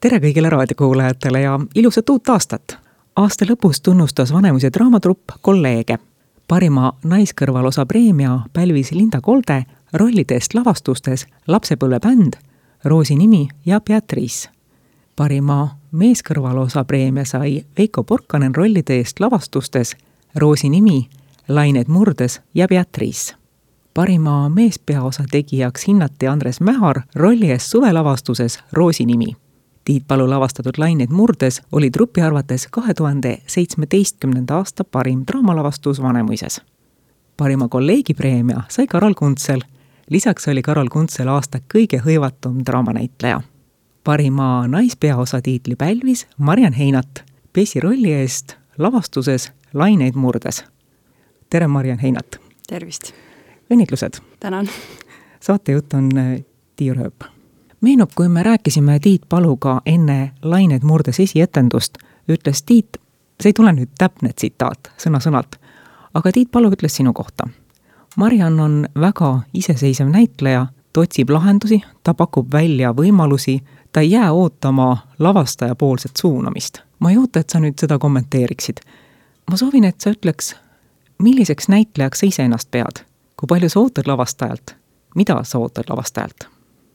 Tere kõigile raadiokuulajatele ja ilusat uut aastat! Aasta lõpus tunnustas Vanemuise draamatrupp kolleege. Parima naiskõrvalosa preemia pälvis Linda Kolde rollide eest lavastustes Lapsepõlvebänd, Roosi nimi ja Beatrice. Parima meeskõrvalosa preemia sai Veiko Porkanen rollide eest lavastustes Roosi nimi, Lained murdes ja Beatrice. Parima meespeaosa tegijaks hinnati Andres Mähar rolli eest suvelavastuses Roosi nimi. Tiit Palu lavastatud Lained murdes oli trupi arvates 2017. aasta parim draamalavastus Vanemuises. Parima kolleegipreemia sai Karol Kuntsel. Lisaks oli Karol Kuntsel aasta kõige hõivatum draamanäitleja. Parima naispeaosa tiitli pälvis Mariann Heinat Pessi rolli eest lavastuses Lained murdes. Tere, Mariann Heinat! Tervist! Õnnitlused! Tänan! Saatejutt on Tiir Ööp. Meenub, kui me rääkisime Tiit Paluga enne Lained murdes esietendust, ütles Tiit, see ei tule nüüd täpne tsitaat, sõna-sõnalt, aga Tiit Palu ütles sinu kohta. Mariann on väga iseseisev näitleja, ta otsib lahendusi, ta pakub välja võimalusi, ta ei jää ootama lavastaja poolset suunamist. Ma ei oota, et sa nüüd seda kommenteeriksid. Ma soovin, et sa ütleks, milliseks näitlejaks sa ise ennast pead? Kui palju sa ootad lavastajalt? Mida sa ootad lavastajalt?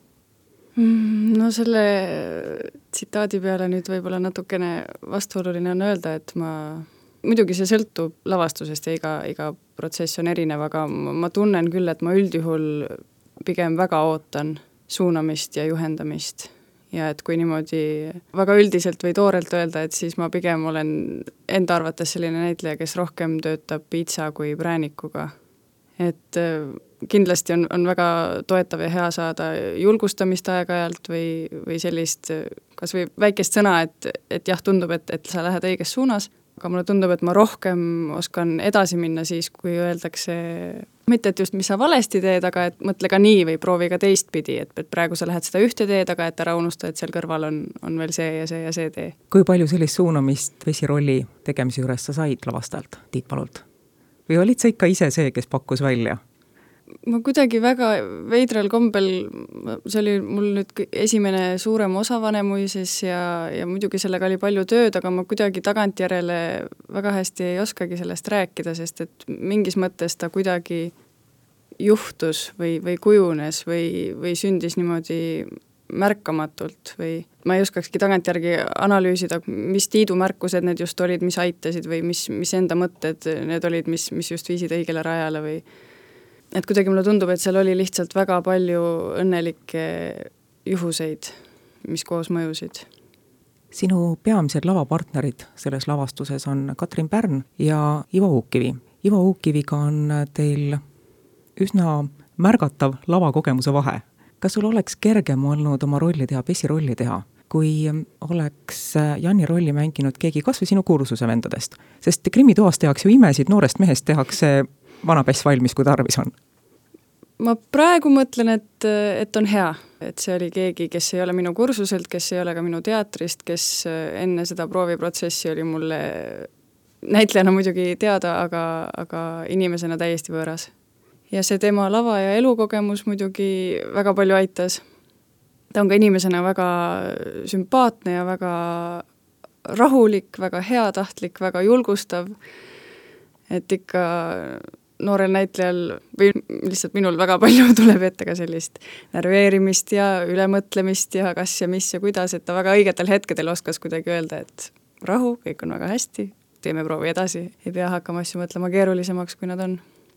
No selle tsitaadi peale nüüd võib-olla natukene vastuoluline on öelda, et muidugi see sõltub lavastusest ja iga protsess on erinev, aga ma tunnen küll, et ma üldjuhul pigem väga ootan suunamist ja juhendamist. Ja et kui niimoodi väga üldiselt või toorelt öelda, et siis ma pigem olen enda arvates selline näitleja, kes rohkem töötab piitsa kui präänikuga. Et kindlasti on väga toetav ja hea saada julgustamist aeg-ajalt või sellist kas või väikest sõna, et jah, tundub, et sa lähed õiges suunas, aga mulle tundub, et ma rohkem oskan edasi minna siis, kui öeldakse, mitte et just mis sa valesti teed, aga et mõtle ka nii või proovi ka teistpidi, et praegu sa lähed seda ühte teed, aga et ära unusta, et seal kõrval on veel see ja see tee. Kui palju sellist suunamist Pessi rolli tegemise juures sa said lavastajalt, Tiit Palult? Või olid sa ikka ise see, kes pakkus välja? Ma kuidagi väga veidral kombel, see oli mul nüüd esimene suurem osa Vanemuises ja muidugi sellega oli palju tööd, aga ma kuidagi tagantjärele väga hästi ei oskagi sellest rääkida, sest et mingis mõttes ta kuidagi juhtus või kujunes või sündis niimoodi märkamatult või ma ei oskakski tagantjärgi analüüsida, mis Tiidu märkused need just olid, mis aitasid või mis enda mõtted need olid, mis just viisid õigele rajale või et kuidagi mulle tundub, et seal oli lihtsalt väga palju õnnelikke juhuseid, mis koos mõjusid. Sinu peamised lavapartnerid selles lavastuses on Katrin Pärn ja Ivo Uukkivi. Ivo Uukkiviga on teil üsna märgatav lavakogemuse vahe. Kas sul oleks kergem olnud oma rolli teha, Pessi rolli teha, kui oleks Janni rolli mänginud keegi kas või sinu kursuse vendadest? Sest krimitoas tehakse ju imesid, noorest mehest tehakse vana Pess valmis, kui tarvis on. Ma praegu mõtlen, et on hea, et see oli keegi, kes ei ole minu kursuselt, kes ei ole ka minu teatrist, kes enne seda prooviprotsessi oli mulle näitlejana muidugi teada, aga inimesena täiesti võõras. Ja see tema lava- ja elukogemus muidugi väga palju aitas. Ta on ka inimesena väga sümpaatne ja väga rahulik, väga heatahtlik, väga julgustav. Et ikka noorel näitlejal või lihtsalt minul väga palju tuleb ette ka sellist närveerimist ja ülemõtlemist ja kas ja mis ja kuidas, et ta väga õigetel hetkedel oskas kuidagi öelda, et rahu, kõik on väga hästi, teeme proovi edasi, ei pea hakkama asju mõtlema keerulisemaks, kui nad on.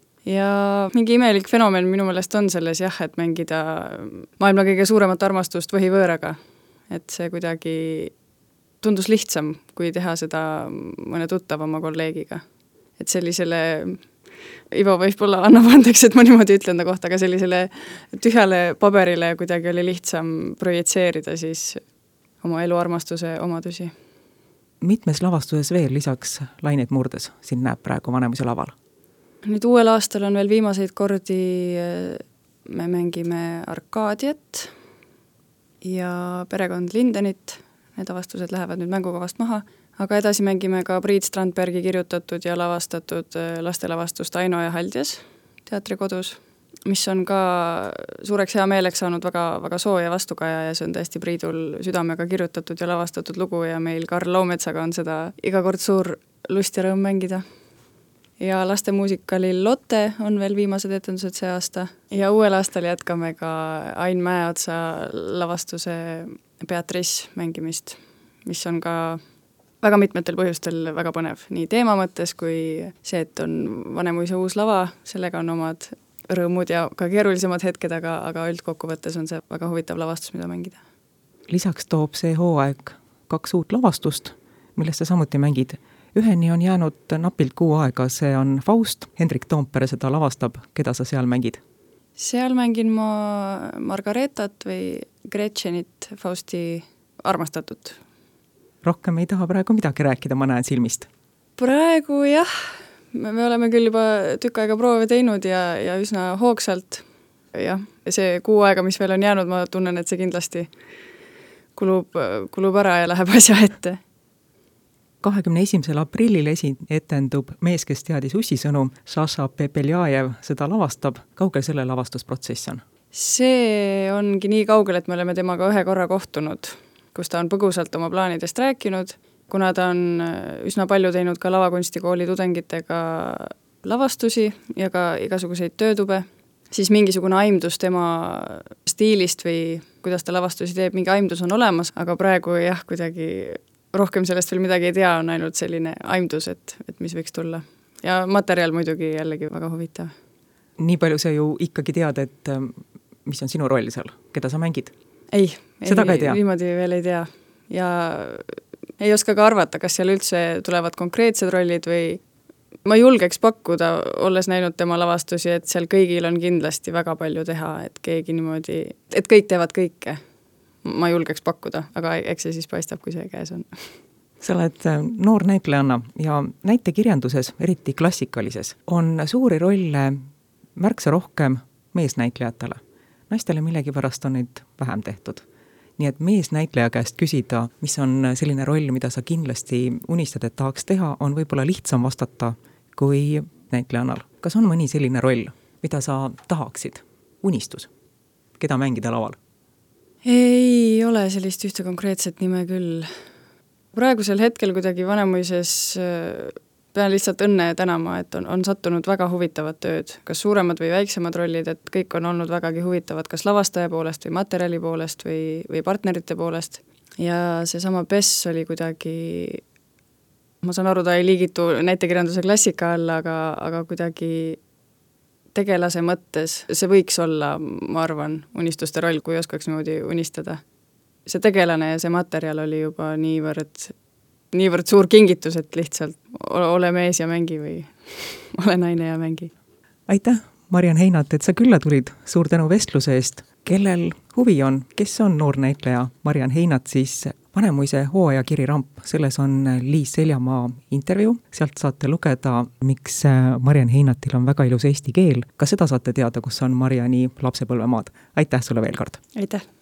Ja mingi imelik fenomen minu meelest on selles jah, et mängida maailma kõige suuremat armastust võhivõõraga. Et see kuidagi tundus lihtsam, kui teha seda mõne tuttavama kolleegiga. Et sellisele, Ivo võib-olla annab andeks, et ma niimoodi ütlen ta kohta, aga sellisele tühjale paberile kuidagi oli lihtsam projitseerida siis oma eluarmastuse omadusi. Mitmes lavastuses veel lisaks Lained murdes siin näeb praegu Vanemuise laval? Nüüd uuel aastal on veel viimaseid kordi, me mängime Arkaadiat ja Perekond Lindenit, need avastused lähevad nüüd mängukavast maha, aga edasi mängime ka Priit Strandbergi kirjutatud ja lavastatud lastelavastust Aino ja Haldjas teatrikodus mis on ka suureks hea meeleks saanud väga, väga sooja vastukaja ja see on tõesti Priidul südamega kirjutatud ja lavastatud lugu ja meil Karl Laumetsaga on seda iga kord suur lust ja rõõm mängida. Ja lastemuusikalil Lotte on veel viimased etendused see aasta ja uuel aastal jätkame ka Ain Mäeotsa lavastuse Beatrice mängimist, mis on ka väga mitmetel põhjustel väga põnev, nii teema mõttes kui see, et on Vanemuise uus lava, sellega on omad rõõmud ja ka keerulisemad hetked, aga üldkokkuvõttes on see väga huvitav lavastus, mida mängida. Lisaks toob see hooaeg 2 uut lavastust, millest sa samuti mängid. Üheni on jäänud napilt 6 aega, see on Faust, Hendrik Toompere seda lavastab, keda sa seal mängid? Seal mängin ma Margaretat või Gretchenit, Fausti armastatut. Rohkem ei taha praegu midagi rääkida, ma näen silmist. Praegu jah, me oleme küll juba tükk aega proove teinud ja üsna hoogsalt. Jah, see 6 aega, mis veel on jäänud, ma tunnen, et see kindlasti kulub ära ja läheb asja ette. 21. aprillil etendub Mees, kes teadis ussisõnu, Saša Pepeljajev seda lavastab. Kaugel selle lavastusprotsess on? See ongi nii kaugel, et me oleme temaga 1 korra kohtunud, kus ta on põgusalt oma plaanidest rääkinud, kuna ta on üsna palju teinud ka lavakunstikooli tudengitega lavastusi ja ka igasuguseid töötube, siis mingisugune aimdus tema stiilist või kuidas ta lavastusi teeb, mingi aimdus on olemas, aga praegu jah, kuidagi rohkem sellest veel midagi ei tea, on ainult selline aimdus, et mis võiks tulla. Ja materjal muidugi jällegi väga huvitav. Nii palju sa ju ikkagi tead, et mis on sinu roll seal, keda sa mängid? Seda ka ei tea? Niimoodi veel ei tea. Ja ei oska ka arvata, kas seal üldse tulevad konkreetsed rollid või ma julgeks pakkuda, olles näinud tema lavastusi, et seal kõigil on kindlasti väga palju teha, et keegi niimoodi, et kõik teevad kõike. Ma julgeks pakkuda, aga eks see siis paistab, kui see käes on. Sa oled noor näitlejanna ja näitekirjanduses, eriti klassikalises, on suuri rolle märksa rohkem meesnäitlejatele. Naistele millegipärast on neid vähem tehtud. Nii et meesnäitleja käest küsida, mis on selline roll, mida sa kindlasti unistad, et tahaks teha, on võib-olla lihtsam vastata kui näitlejannal. Kas on mõni selline roll, mida sa tahaksid? Unistus? Keda mängida laval? Ei ole sellist ühte konkreetset nime küll. Praegusel hetkel kuidagi Vanemuises pean lihtsalt õnne tänama, et on sattunud väga huvitavad tööd, kas suuremad või väiksemad rollid, et kõik on olnud vägagi huvitavad, kas lavastaja poolest või materjali poolest või partnerite poolest. Ja seesama Bess oli kuidagi, ma saan aru, ta ei liigitu näitekirjanduse klassika alla, aga kuidagi tegelase mõttes see võiks olla, ma arvan, unistuste roll, kui oskaks niimoodi unistada. See tegelane ja see materjal oli juba niivõrd suur kingitus, et lihtsalt ole mees ja mängi või ole naine ja mängi. Aitäh, Mariann Heinat, et sa külla tulid. Suur tänu vestluse eest. Kellel huvi on, kes on noor näitleja Mariann Heinat, siis Vanemuise hooajakiri Ramp. Selles on Liis Seljamaa intervjuu. Sealt saate lugeda, miks Mariann Heinatil on väga ilus eesti keel. Ka seda saate teada, kus on Marianni lapsepõlvemaad. Aitäh sulle veel kord. Aitäh.